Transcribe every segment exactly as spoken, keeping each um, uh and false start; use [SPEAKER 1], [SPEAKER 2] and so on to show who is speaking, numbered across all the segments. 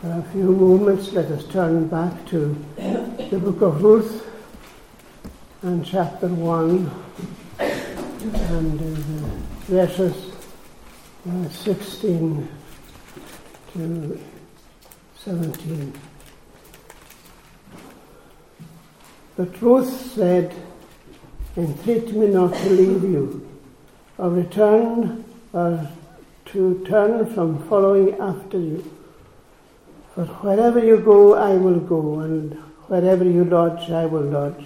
[SPEAKER 1] For a few moments, let us turn back to the book of Ruth and chapter one and uh, verses uh, sixteen to seventeen. But Ruth said, "Entreat me not to leave you, or return, or to turn from following after you. For wherever you go, I will go, and wherever you lodge, I will lodge.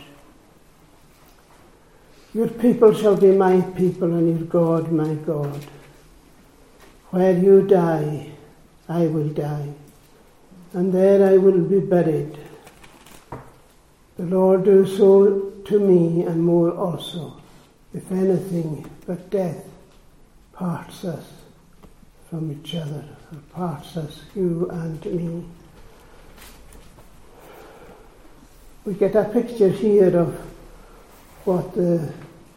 [SPEAKER 1] Your people shall be my people, and your God my God. Where you die, I will die, and there I will be buried. The Lord do so to me, and more also, if anything but death parts us from each other, or parts us, you and me." We get a picture here of what the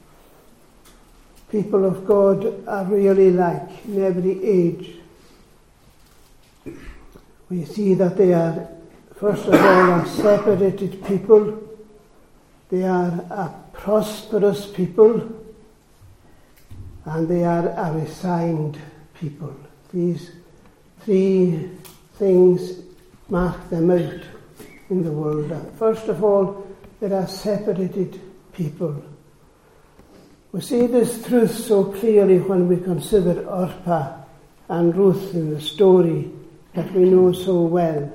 [SPEAKER 1] people of God are really like in every age. We see that they are, first of all, a separated people. They are a prosperous people, and they are a resigned people. These three things mark them out in the world. First of all, they are separated people. We see this truth so clearly when we consider Orpah and Ruth in the story that we know so well.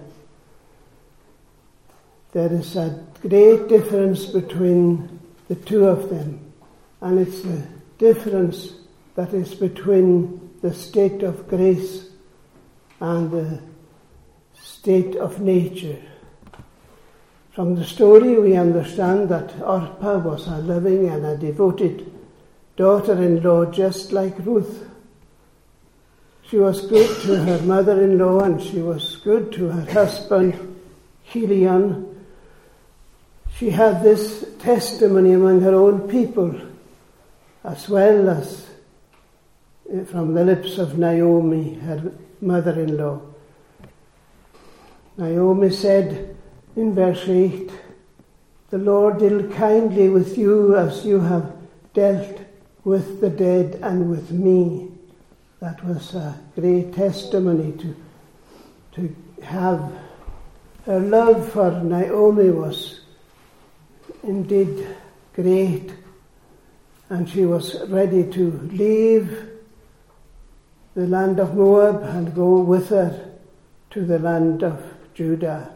[SPEAKER 1] There is a great difference between the two of them, and it's the difference that is between the state of grace and the state of nature. From the story we understand that Orpah was a loving and a devoted daughter-in-law just like Ruth. She was good to her mother-in-law, and she was good to her husband, Chilion. She had this testimony among her own people, as well as from the lips of Naomi, her mother-in-law. Naomi said in verse eight, "The Lord deal kindly with you as you have dealt with the dead and with me." That was a great testimony to, to have. Her love for Naomi was indeed great, and she was ready to leave the land of Moab and go with her to the land of Judah.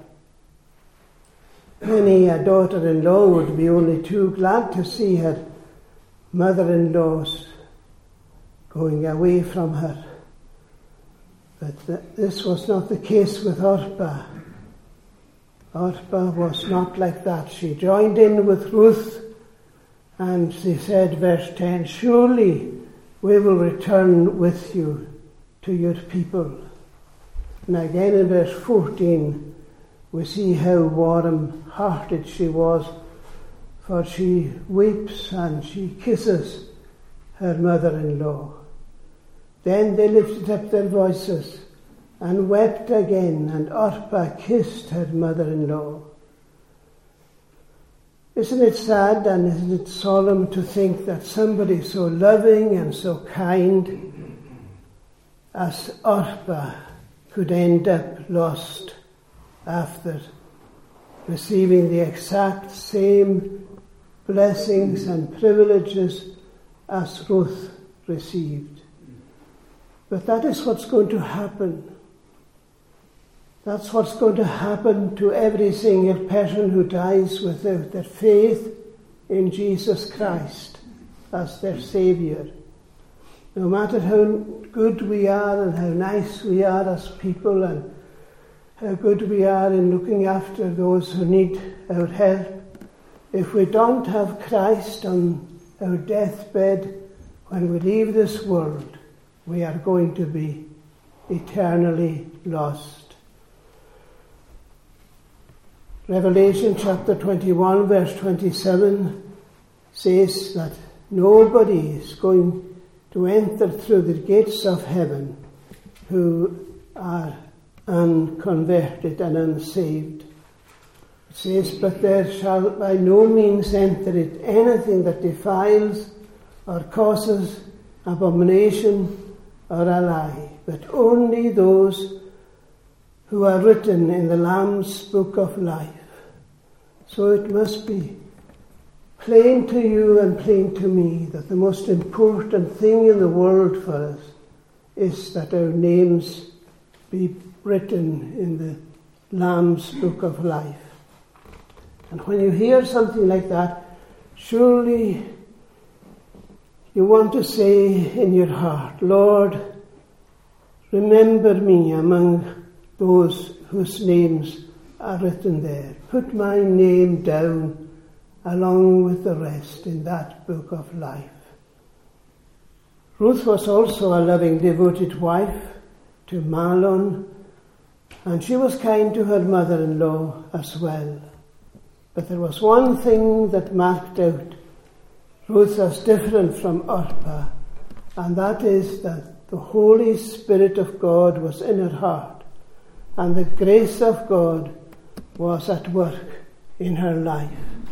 [SPEAKER 1] Many a daughter-in-law would be only too glad to see her mother-in-laws going away from her. But th- this was not the case with Orpah. Orpah was not like that. She joined in with Ruth, and she said, verse ten, "Surely we will return with you to your people." And again in verse fourteen, we see how warm-hearted she was, for she weeps and she kisses her mother-in-law. Then they lifted up their voices and wept again, and Orpah kissed her mother-in-law. Isn't it sad and isn't it solemn to think that somebody so loving and so kind as Orpah could end up lost after receiving the exact same blessings and privileges as Ruth received? But that is what's going to happen. That's what's going to happen to every single person who dies without their faith in Jesus Christ as their Saviour. No matter how good we are and how nice we are as people and how good we are in looking after those who need our help, if we don't have Christ on our deathbed when we leave this world, we are going to be eternally lost. Revelation chapter twenty-one, verse twenty-seven says that nobody is going to enter through the gates of heaven who are unconverted and unsaved. It says, but there shall by no means enter it anything that defiles or causes abomination or a lie, but only those who are written in the Lamb's book of life. So it must be plain to you and plain to me that the most important thing in the world for us is that our names be written in the Lamb's book of life. And when you hear something like that, surely you want to say in your heart, Lord, remember me among those whose names are written there. Put my name down along with the rest in that book of life. Ruth was also a loving, devoted wife to Mahlon, and she was kind to her mother-in-law as well. But there was one thing that marked out Ruth as different from Orpah, and that is that the Holy Spirit of God was in her heart, and the grace of God was at work in her life.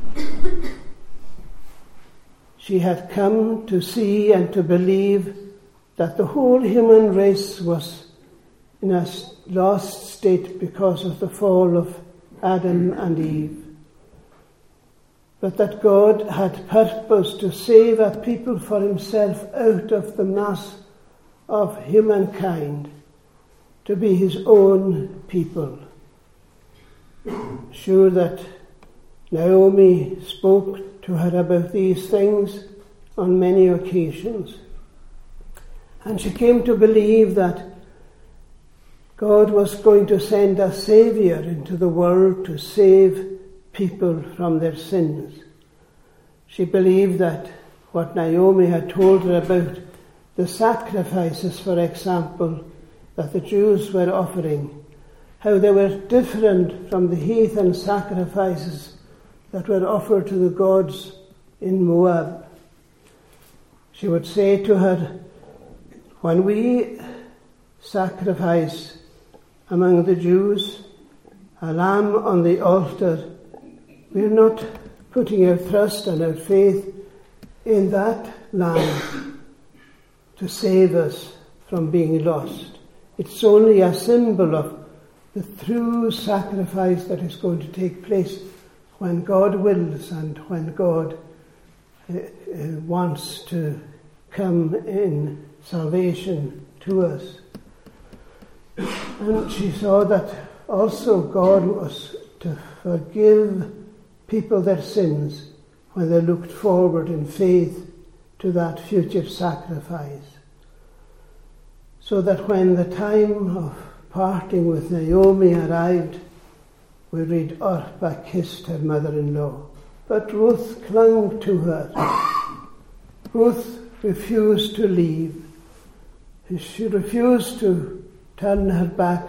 [SPEAKER 1] She had come to see and to believe that the whole human race was in a lost state because of the fall of Adam and Eve, but that God had purposed to save a people for himself out of the mass of humankind, to be his own people. Sure that Naomi spoke to her about these things on many occasions, and she came to believe that God was going to send a Saviour into the world to save people from their sins. She believed that what Naomi had told her about the sacrifices, for example, that the Jews were offering, how they were different from the heathen sacrifices that were offered to the gods in Moab. She would say to her, when we sacrifice among the Jews a lamb on the altar, we're not putting our trust and our faith in that lamb to save us from being lost. It's only a symbol of the true sacrifice that is going to take place when God wills and when God uh, uh, wants to come in salvation to us. And she saw that also God was to forgive people their sins when they looked forward in faith to that future sacrifice. So that when the time of parting with Naomi arrived, we read Orpah kissed her mother-in-law, but Ruth clung to her. Ruth refused to leave. She refused to turn her back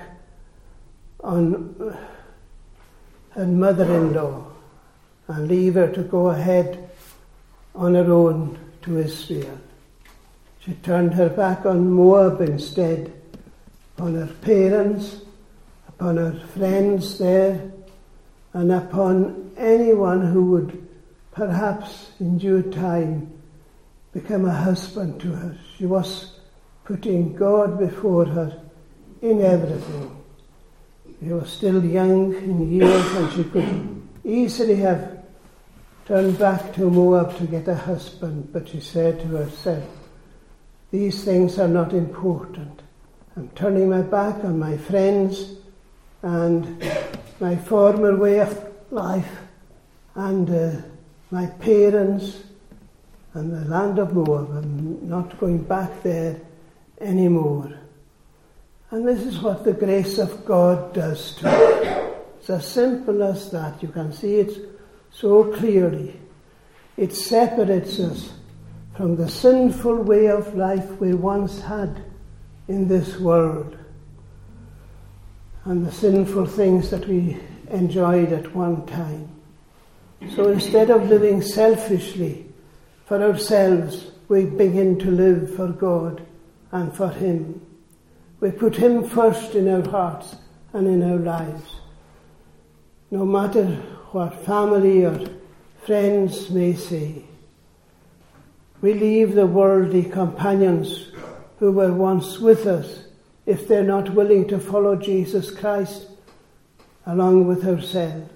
[SPEAKER 1] on her mother-in-law and leave her to go ahead on her own to Israel. She turned her back on Moab instead, upon her parents, upon her friends there, and upon anyone who would perhaps in due time become a husband to her. She was putting God before her in everything. She was still young in years, and she could easily have turned back to Moab to get a husband, but she said to herself, these things are not important. I'm turning my back on my friends and my former way of life and uh, my parents and the land of Moab. I'm not going back there anymore. And this is what the grace of God does to us. It's as simple as that. You can see it so clearly. It separates us from the sinful way of life we once had in this world and the sinful things that we enjoyed at one time. So instead of living selfishly for ourselves, we begin to live for God and for Him. We put Him first in our hearts and in our lives. No matter what family or friends may say, we leave the worldly companions who were once with us if they're not willing to follow Jesus Christ along with ourselves.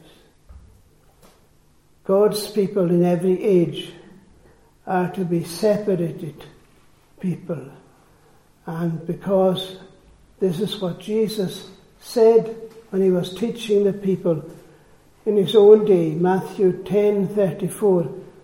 [SPEAKER 1] God's people in every age are to be separated people. And because this is what Jesus said when he was teaching the people in his own day, Matthew ten thirty-four,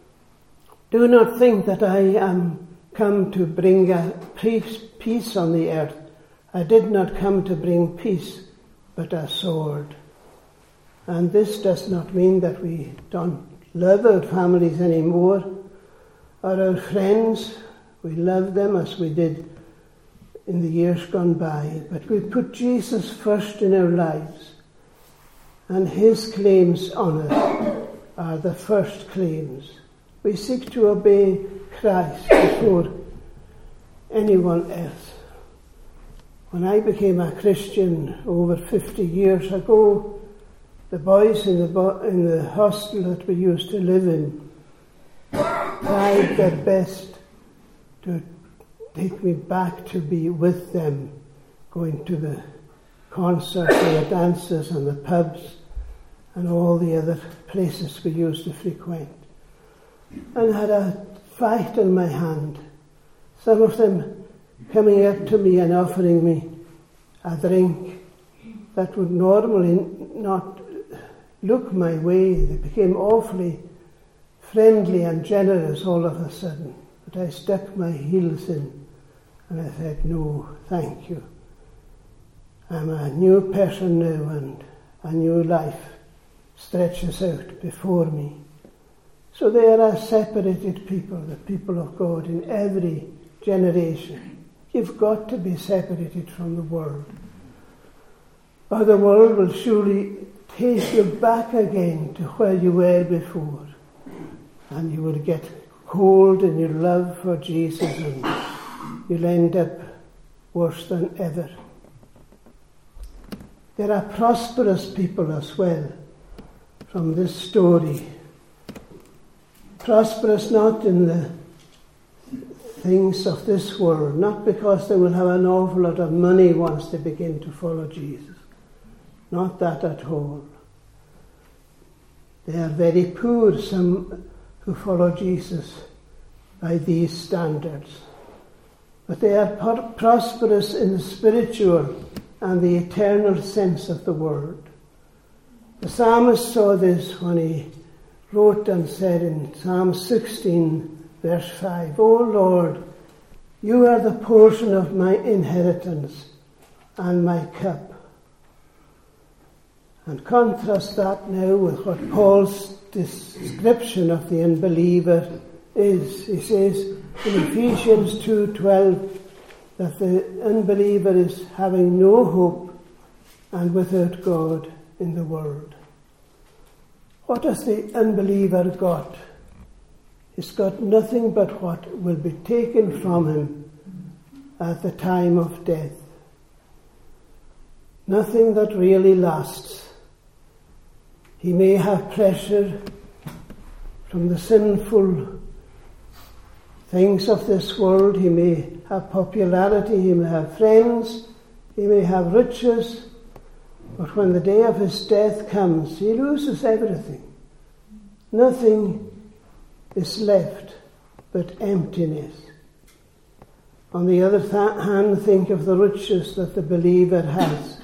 [SPEAKER 1] do not think that I am come to bring a peace on the earth. I did not come to bring peace, but a sword. And this does not mean that we don't love our families anymore, or our friends. We love them as we did in the years gone by, but we put Jesus first in our lives, and his claims on us are the first claims. We seek to obey Christ before anyone else. When I became a Christian over fifty years ago, the boys in the bo- in the hostel that we used to live in tried their best to take me back to be with them, going to the concerts and the dances and the pubs and all the other places we used to frequent. And had a fight in my hand. Some of them coming up to me and offering me a drink that would normally not look my way. They became awfully friendly and generous all of a sudden. But I stuck my heels in and I said, no, thank you. I'm a new person now and a new life stretches out before me. So they are a separated people, the people of God in every generation. You've got to be separated from the world, or the world will surely take you back again to where you were before, and you will get cold in your love for Jesus and you'll end up worse than ever. There are prosperous people as well from this story. Prosperous not in the things of this world, not because they will have an awful lot of money once they begin to follow Jesus. Not that at all. They are very poor, some who follow Jesus by these standards. But they are pro- prosperous in the spiritual and the eternal sense of the word. The psalmist saw this when he wrote and said in Psalm sixteen, verse five, O Lord, you are the portion of my inheritance and my cup. And contrast that now with what Paul's description of the unbeliever is. He says in Ephesians two twelve that the unbeliever is having no hope and without God in the world. What has the unbeliever got? He's got nothing but what will be taken from him at the time of death. Nothing that really lasts. He may have pleasure from the sinful things of this world. He may have popularity. He may have friends. He may have riches. But when the day of his death comes, he loses everything. Nothing is left but emptiness. On the other th- hand, think of the riches that the believer has,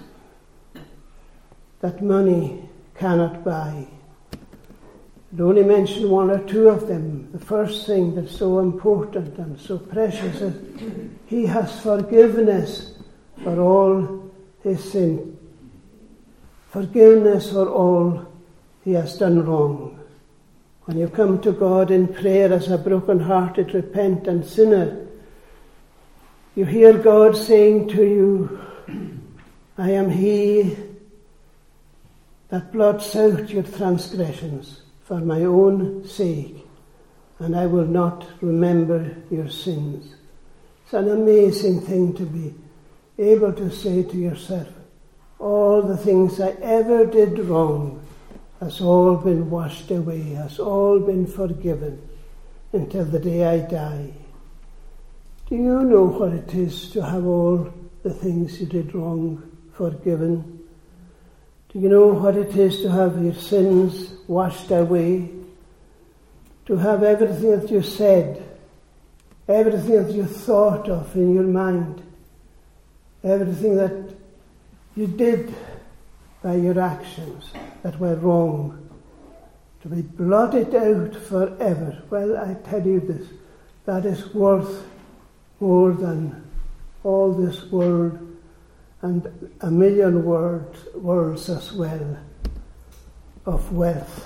[SPEAKER 1] that money cannot buy. I'd only mention one or two of them. The first thing that's so important and so precious is he has forgiveness for all his sin. Forgiveness for all he has done wrong. When you come to God in prayer as a broken-hearted, repentant sinner, you hear God saying to you, I am he that blots out your transgressions for my own sake, and I will not remember your sins. It's an amazing thing to be able to say to yourself, all the things I ever did wrong has all been washed away, has all been forgiven until the day I die. Do you know what it is to have all the things you did wrong forgiven? Do you know what it is to have your sins washed away? To have everything that you said, everything that you thought of in your mind, everything that you did by your actions that were wrong, to be blotted out forever. Well, I tell you this, that is worth more than all this world and a million words, worlds as well of wealth.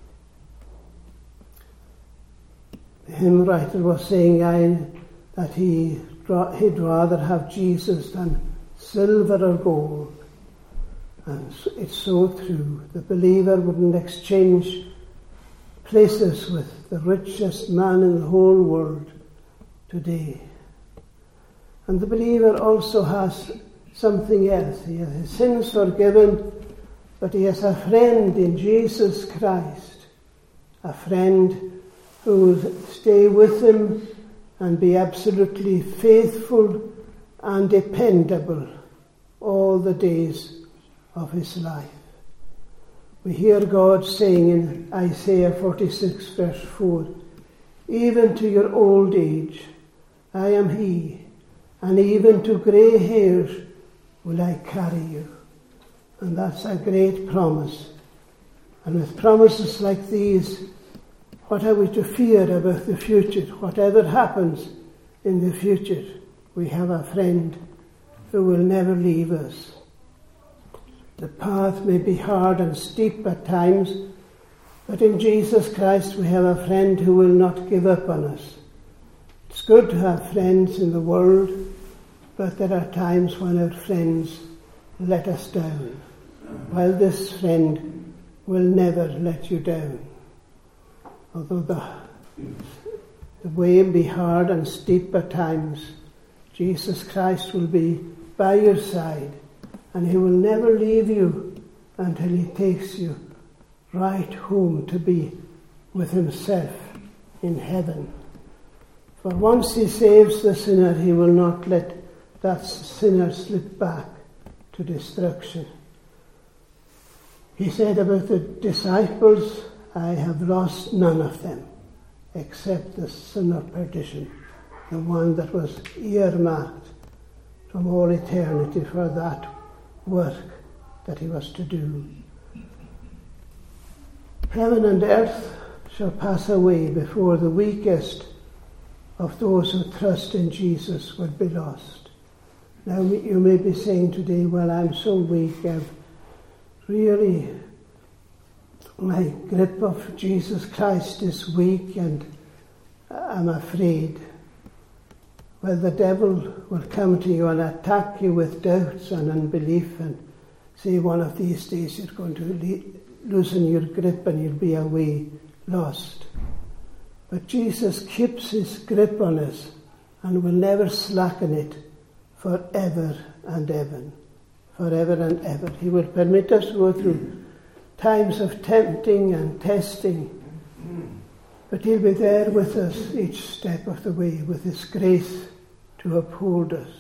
[SPEAKER 1] The hymn writer was saying I, that he, he'd rather have Jesus than silver or gold. And it's so true. The believer wouldn't exchange places with the richest man in the whole world today. And the believer also has something else. He has his sins forgiven, but he has a friend in Jesus Christ, a friend who will stay with him and be absolutely faithful and dependable all the days of his life. We hear God saying in Isaiah forty-six verse four, even to your old age I am he, and even to grey hairs will I carry you. And that's a great promise. And with promises like these, what are we to fear about the future? Whatever happens in the future, we have a friend who will never leave us. The path may be hard and steep at times, but in Jesus Christ we have a friend who will not give up on us. It's good to have friends in the world, but there are times when our friends let us down, while this friend will never let you down. Although the, the way may be hard and steep at times, Jesus Christ will be by your side, and he will never leave you until he takes you right home to be with himself in heaven. For once he saves the sinner, he will not let that sinner slip back to destruction. He said about the disciples, I have lost none of them, except the son of perdition, the one that was earmarked from all eternity for that work that he was to do. Heaven and earth shall pass away before the weakest of those who trust in Jesus will be lost. Now you may be saying today, well, I'm so weak, I've really, my grip of Jesus Christ is weak and I'm afraid. Well, the devil will come to you and attack you with doubts and unbelief and say one of these days you're going to le- loosen your grip and you'll be away lost. But Jesus keeps his grip on us and will never slacken it forever and ever. Forever and ever. He will permit us to go through times of tempting and testing, but he'll be there with us each step of the way with his grace to uphold us,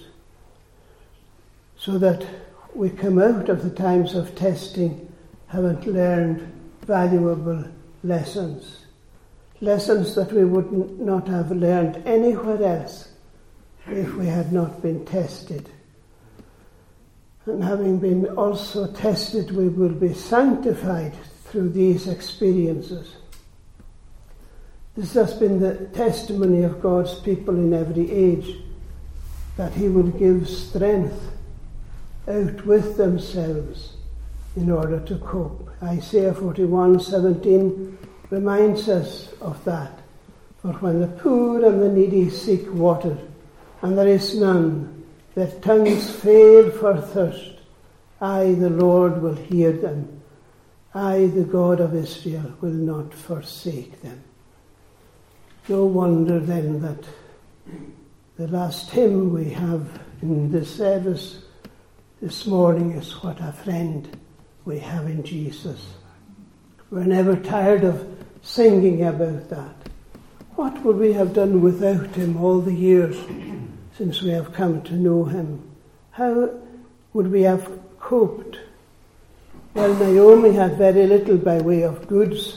[SPEAKER 1] so that we come out of the times of testing having learned valuable lessons, lessons that we would not have learned anywhere else if we had not been tested. And having been also tested, we will be sanctified through these experiences. This has been the testimony of God's people in every age, that he will give strength out with themselves in order to cope. Isaiah forty-one seventeen reminds us of that. For when the poor and the needy seek water, and there is none, their tongues fail for thirst, I, the Lord, will hear them. I, the God of Israel, will not forsake them. No wonder then that the last hymn we have in this service this morning is what a friend we have in Jesus. We're never tired of singing about that. What would we have done without him all the years since we have come to know him? How would we have coped? Well, Naomi had very little by way of goods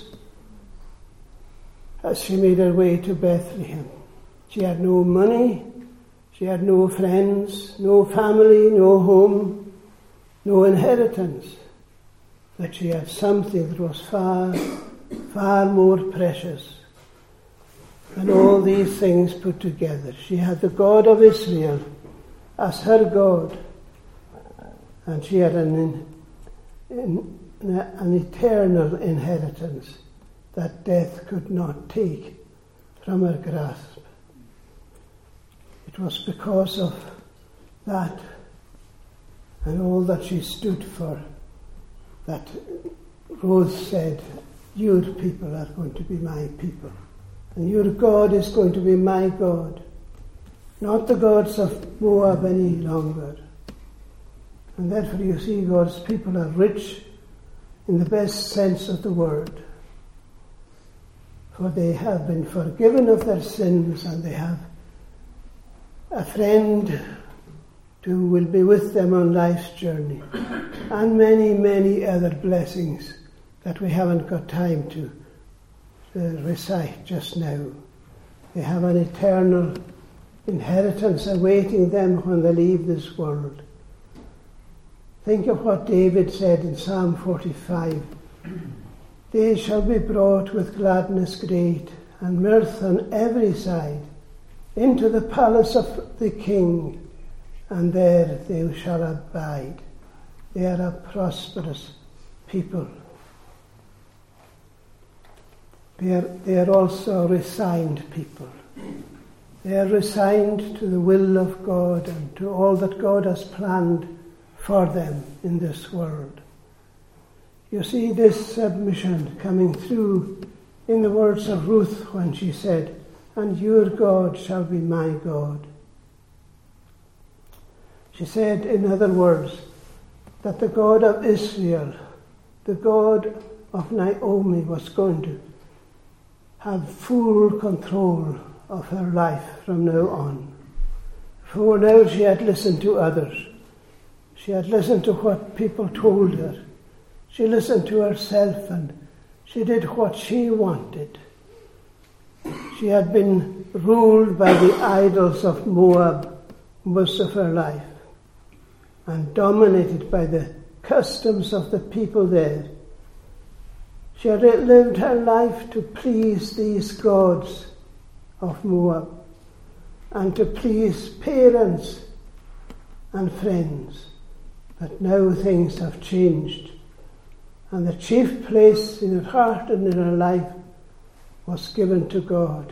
[SPEAKER 1] as she made her way to Bethlehem. She had no money, she had no friends, no family, no home, no inheritance. But she had something that was far, far more precious than all these things put together. She had the God of Israel as her God, and she had an, an, an eternal inheritance that death could not take from her grasp. It was because of that and all that she stood for that Rose said, your people are going to be my people, and your God is going to be my God, not the gods of Moab any longer. And therefore you see God's people are rich in the best sense of the word, for they have been forgiven of their sins, and they have a friend who will be with them on life's journey, and many, many other blessings that we haven't got time to uh, recite just now. They have an eternal inheritance awaiting them when they leave this world. Think of what David said in Psalm forty-five. They shall be brought with gladness great, and mirth on every side, into the palace of the King, and there they shall abide. They are a prosperous people. They are, they are also a resigned people. They are resigned to the will of God and to all that God has planned for them in this world. You see this submission coming through in the words of Ruth when she said, and your God shall be my God. She said, in other words, that the God of Israel, the God of Naomi, was going to have full control of her life from now on. For now she had listened to others. She had listened to what people told her. She listened to herself, and she did what she wanted. She had been ruled by the idols of Moab most of her life, and dominated by the customs of the people there. She had lived her life to please these gods of Moab, and to please parents and friends. But now things have changed, and the chief place in her heart and in her life was given to God.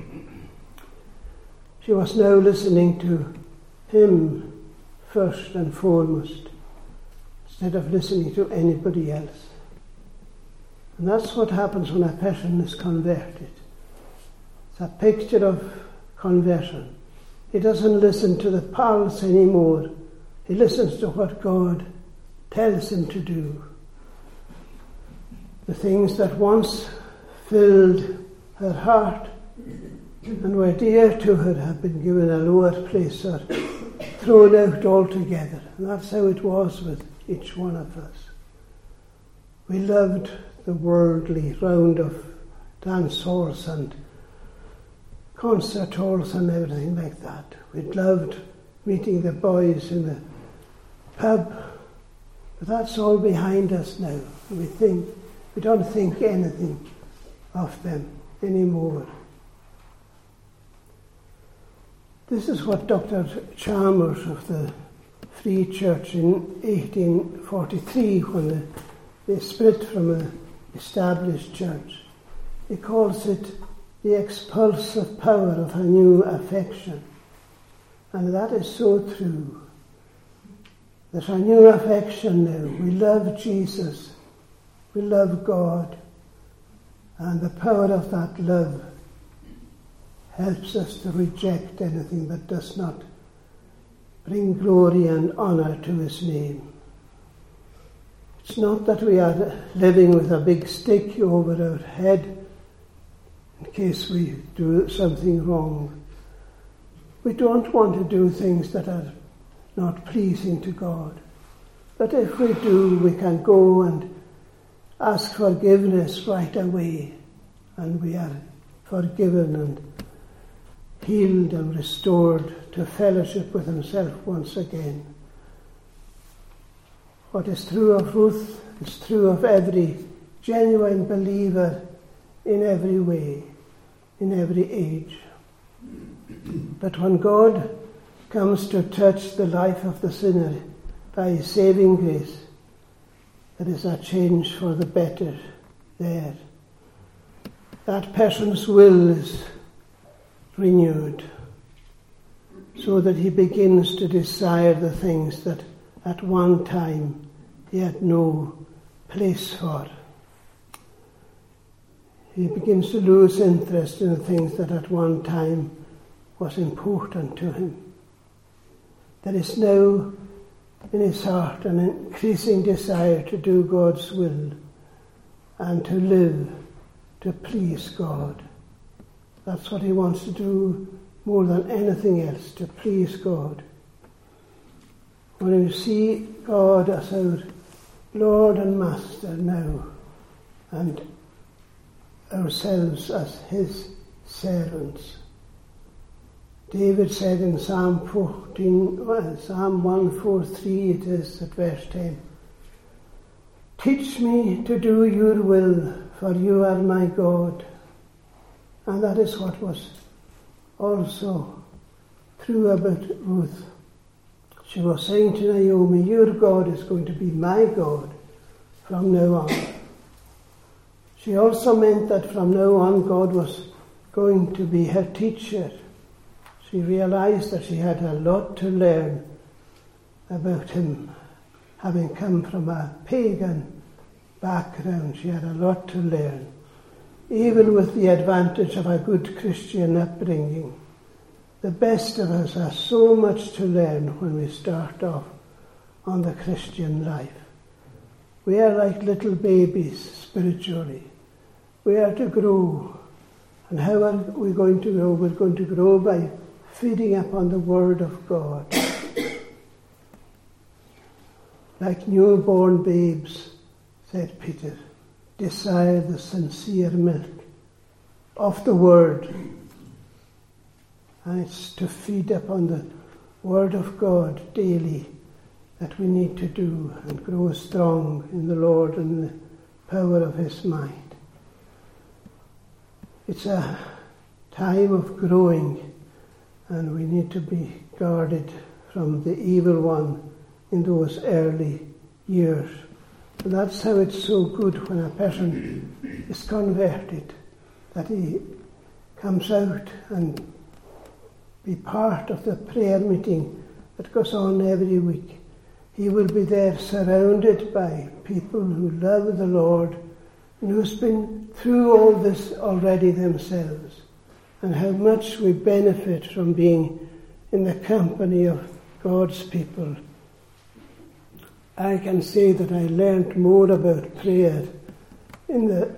[SPEAKER 1] She was now listening to Him first and foremost, instead of listening to anybody else. And that's what happens when a person is converted. It's a picture of conversion. He doesn't listen to the pulse anymore. He listens to what God tells him to do. The things that once filled her heart and were dear to her have been given a lower place or thrown out altogether. And that's how it was with each one of us. We loved the worldly round of dance halls and concert halls and everything like that. We loved meeting the boys in the pub, but that's all behind us now. We think we don't think anything of them anymore. This is what Doctor Chalmers of the Free Church in eighteen forty-three, when they, they split from an established church, he calls it the expulsive power of a new affection. And that is so true. There's a new affection now. We love Jesus. We love God. And the power of that love helps us to reject anything that does not bring glory and honour to his name. It's not that we are living with a big stick over our head in case we do something wrong. We don't want to do things that are not pleasing to God. But if we do, we can go and ask forgiveness right away, and we are forgiven and healed and restored to fellowship with himself once again. What is true of Ruth is true of every genuine believer in every way, in every age. But when God comes to touch the life of the sinner by his saving grace, there is a change for the better there. That person's will is renewed so that he begins to desire the things that at one time he had no place for. He begins to lose interest in the things that at one time was important to him. There is now in his heart an increasing desire to do God's will and to live to please God. That's what he wants to do more than anything else, to please God. When we see God as our Lord and Master now, and ourselves as his servants. David said in Psalm fourteen, well, Psalm one forty-three, it is at verse ten, "Teach me to do your will, for you are my God." And that is what was also true about Ruth. She was saying to Naomi, your God is going to be my God from now on. She also meant that from now on God was going to be her teacher. She realized that she had a lot to learn about him. Having come from a pagan background, she had a lot to learn, even with the advantage of a good Christian upbringing. The best of us has so much to learn when we start off on the Christian life. We are like little babies spiritually. We are to grow. And how are we going to grow? We're going to grow by feeding upon the Word of God. Like newborn babes, said Peter, desire the sincere milk of the Word. And it's to feed upon the Word of God daily that we need to do and grow strong in the Lord and the power of his mind. It's a time of growing, and we need to be guarded from the evil one in those early years. And that's how it's so good when a person is converted, that he comes out and be part of the prayer meeting that goes on every week. He will be there surrounded by people who love the Lord and who's been through all this already themselves, and how much we benefit from being in the company of God's people. I can say that I learnt more about prayer in the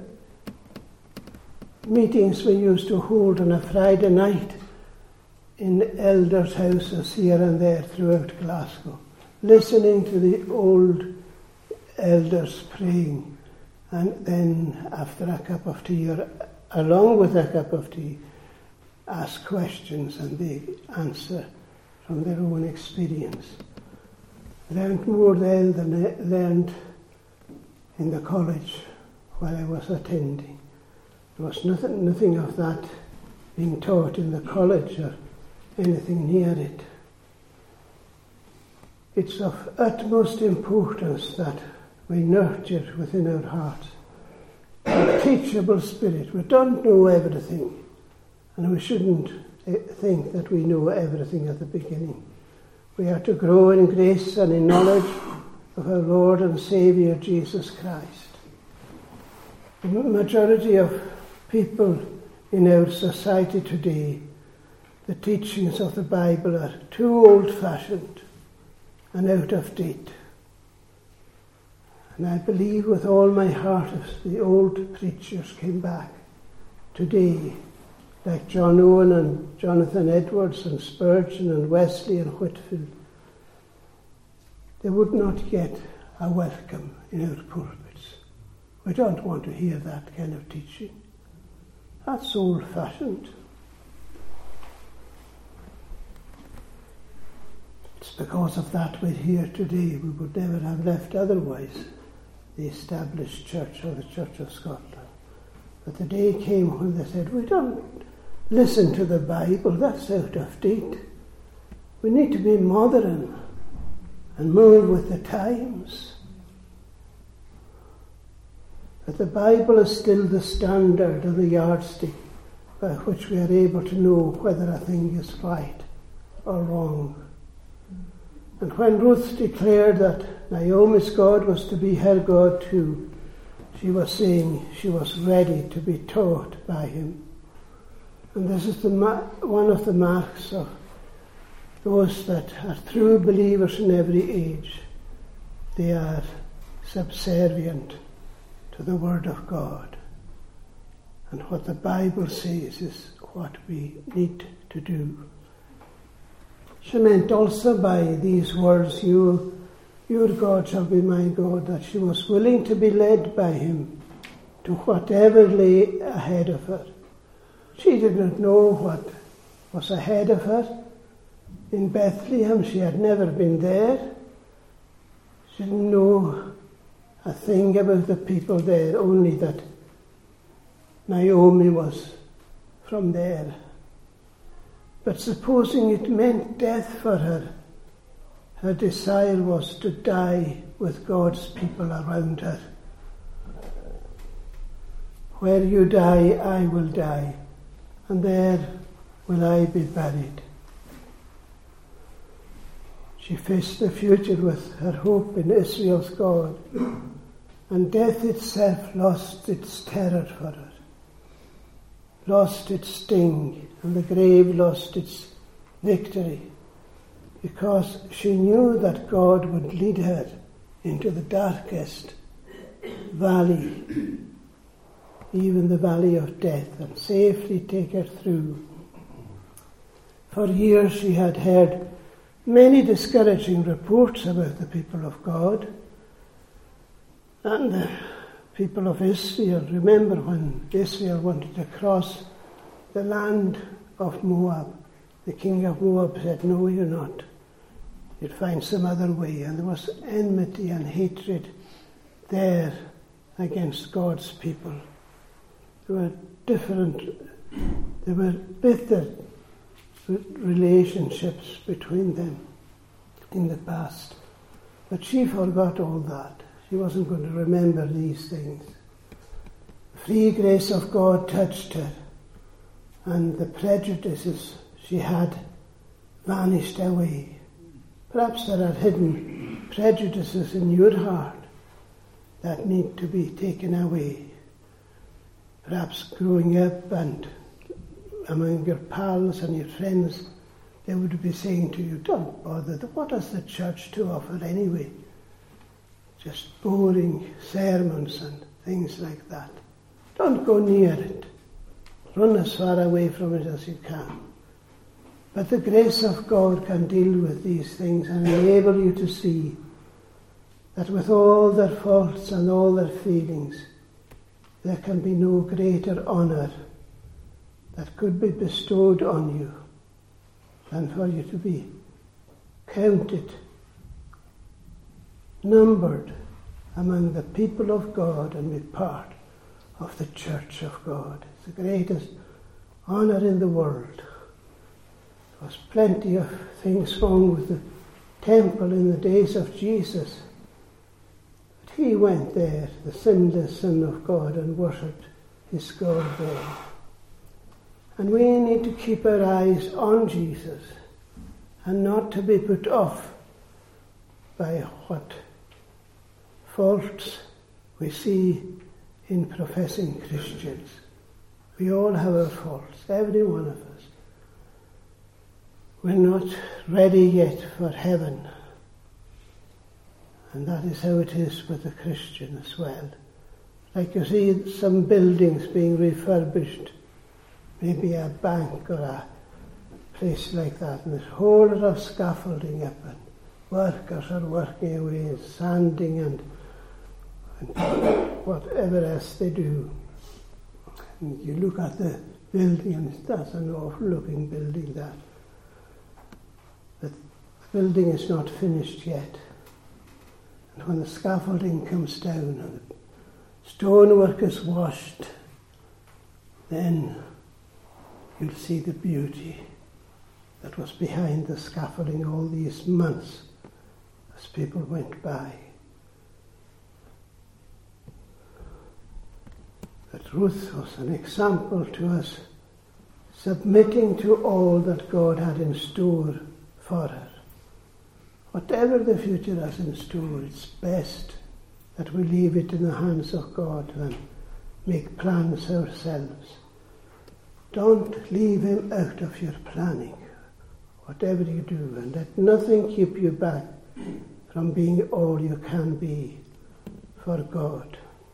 [SPEAKER 1] meetings we used to hold on a Friday night in elders' houses here and there throughout Glasgow, listening to the old elders praying, and then after a cup of tea, or along with a cup of tea, ask questions and they answer from their own experience. Learned more then than I learned in the college while I was attending. There was nothing, nothing of that being taught in the college or anything near it. It's of utmost importance that we nurture within our hearts a teachable spirit. We don't know everything, and we shouldn't think that we know everything at the beginning. We are to grow in grace and in knowledge of our Lord and Saviour Jesus Christ. The majority of people in our society today, the teachings of the Bible are too old-fashioned and out of date. And I believe with all my heart if the old preachers came back today, like John Owen and Jonathan Edwards and Spurgeon and Wesley and Whitefield, they would not get a welcome in our pulpits. We don't want to hear that kind of teaching. That's old-fashioned. It's because of that we're here today. We would never have left otherwise the established church or the Church of Scotland. But the day came when they said, we don't listen to the Bible, that's out of date. We need to be modern and move with the times. But the Bible is still the standard and the yardstick by which we are able to know whether a thing is right or wrong. And when Ruth declared that Naomi's God was to be her God too, she was saying she was ready to be taught by him. And this is the ma- one of the marks of those that are true believers in every age. They are subservient to the Word of God. And what the Bible says is what we need to do. She meant also by these words, you, your God shall be my God, that she was willing to be led by him to whatever lay ahead of her. She did not know what was ahead of her. In Bethlehem, she had never been there. She didn't know a thing about the people there, only that Naomi was from there. But supposing it meant death for her, her desire was to die with God's people around her. Where you die, I will die, and there will I be buried. She faced the future with her hope in Israel's God, and death itself lost its terror for her, lost its sting, and the grave lost its victory, because she knew that God would lead her into the darkest valley, even the valley of death, and safely take her through. For years she had heard many discouraging reports about the people of God and the people of Israel. Remember when Israel wanted to cross the land of Moab, the king of Moab said, no, you're not. You'd find some other way. And there was enmity and hatred there against God's people. There were different, there were bitter relationships between them in the past. But she forgot all that. She wasn't going to remember these things. The free grace of God touched her, and the prejudices she had vanished away. Perhaps there are hidden prejudices in your heart that need to be taken away. Perhaps growing up and among your pals and your friends, they would be saying to you, don't bother, what has the church to offer anyway? Just boring sermons and things like that. Don't go near it. Run as far away from it as you can. But the grace of God can deal with these things and enable you to see that with all their faults and all their feelings, there can be no greater honour that could be bestowed on you than for you to be counted, numbered among the people of God and be part of the church of God. It's the greatest honour in the world. There was plenty of things wrong with the temple in the days of Jesus. But he went there, the sinless Son of God, and worshipped his God there. And we need to keep our eyes on Jesus and not to be put off by what faults we see in professing Christians. We all have our faults, every one of us. we're not ready yet for heaven. And that is how it is with the Christian as well. Like you see some buildings being refurbished, maybe a bank or a place like that, and there's a whole lot of scaffolding up, and workers are working away and sanding and, and whatever else they do. And you look at the building, and that's an awful looking building, that. But the building is not finished yet. And when the scaffolding comes down and the stonework is washed, then you'll see the beauty that was behind the scaffolding all these months as people went by. But Ruth was an example to us, submitting to all that God had in store for her. Whatever the future has in store, it's best that we leave it in the hands of God and make plans ourselves. Don't leave him out of your planning, whatever you do, and let nothing keep you back from being all you can be for God.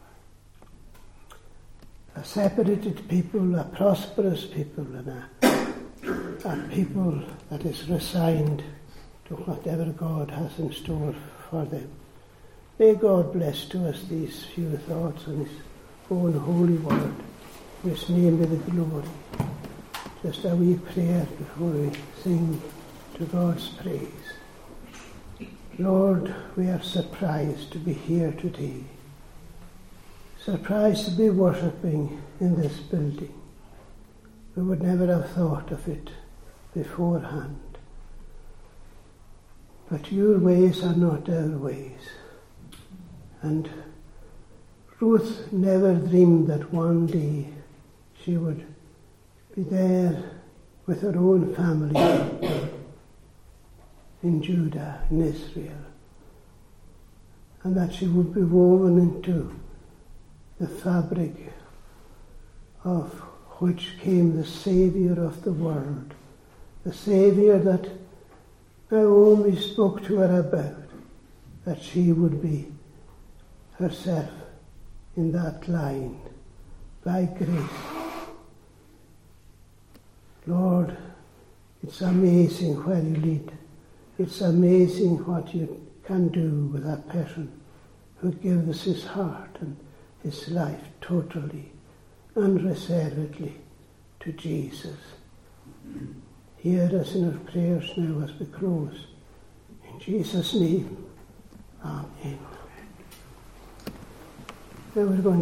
[SPEAKER 1] A separated people, a prosperous people, and a, a people that is resigned to whatever God has in store for them. May God bless to us these few thoughts on his own holy word. His name be the glory. Just a wee prayer before we sing to God's praise. Lord, we are surprised to be here today. Surprised to be worshipping in this building. We would never have thought of it beforehand. But your ways are not our ways. And Ruth never dreamed that one day she would be there with her own family in Judah, in Israel, and that she would be woven into the fabric of which came the Saviour of the world, the Saviour that Naomi spoke to her about, that she would be herself in that line by grace. Lord, it's amazing where you lead. It's amazing what you can do with a person who gives his heart and his life totally, unreservedly to Jesus. Hear us in our prayers now as we close. In Jesus' name, amen. Now we're going